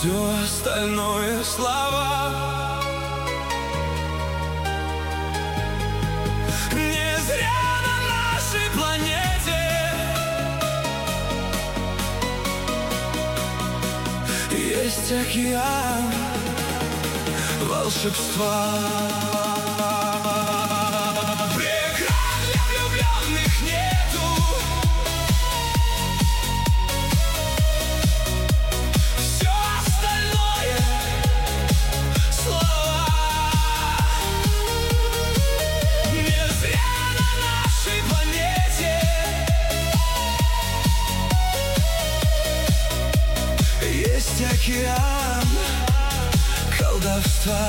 Все остальное слова. Не зря на нашей планете есть океан волшебства. Преград для влюбленных нету. Все остальное слова. Не зря на нашей планете есть океан колдовства.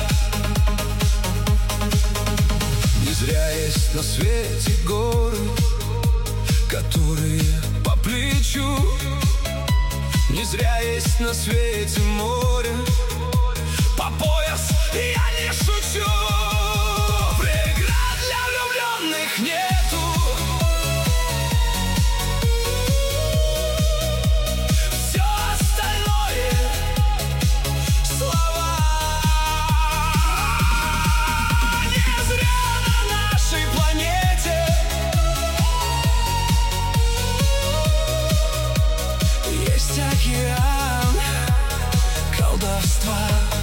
Не зря есть на свете горы, которые по плечу. Не зря есть на свете море по пояс, я не шучу. Преград для влюбленных нету. Все остальное слова. Не зря на нашей планете есть океан колдовства.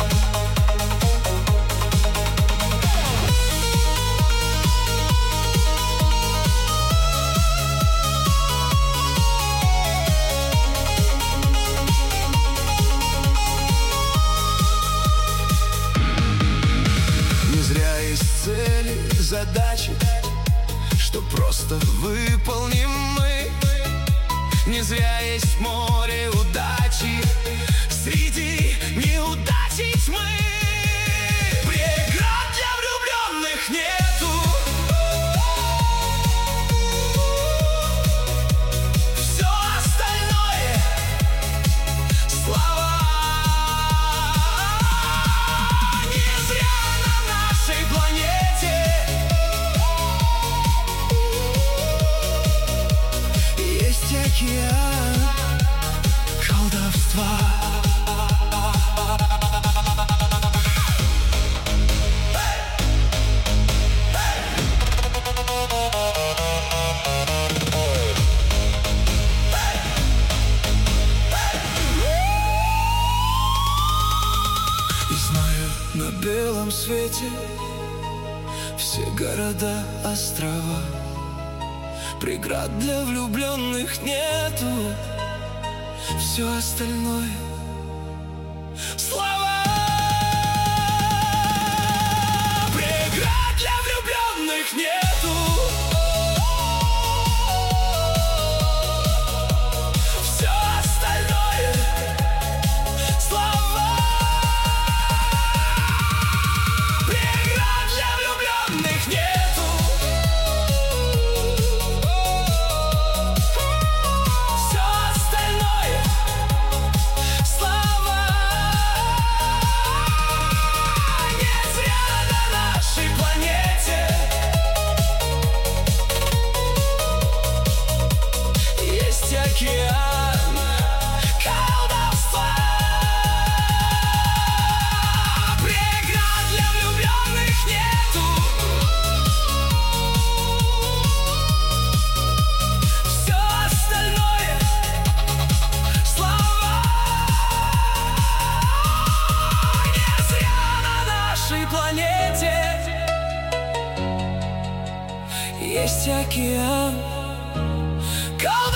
Не зря есть цели, задачи, что просто выполним мы. Не зря есть море удачи среди неудачи тьмы. Преград для влюбленных нету. Все остальное слова. Не зря на нашей планете есть океан колдовства. И знаю, на белом свете все города, острова. Преград для влюбленных нету. Все остальное слова. Преград для влюбленных нету. Все остальное слова. Преград для влюбленных нету. Все остальное слова. Не зря на нашей планете есть океан колдовства. Преград для влюбленных нету. Все остальное слова. Не зря на нашей планете есть океан колдовства.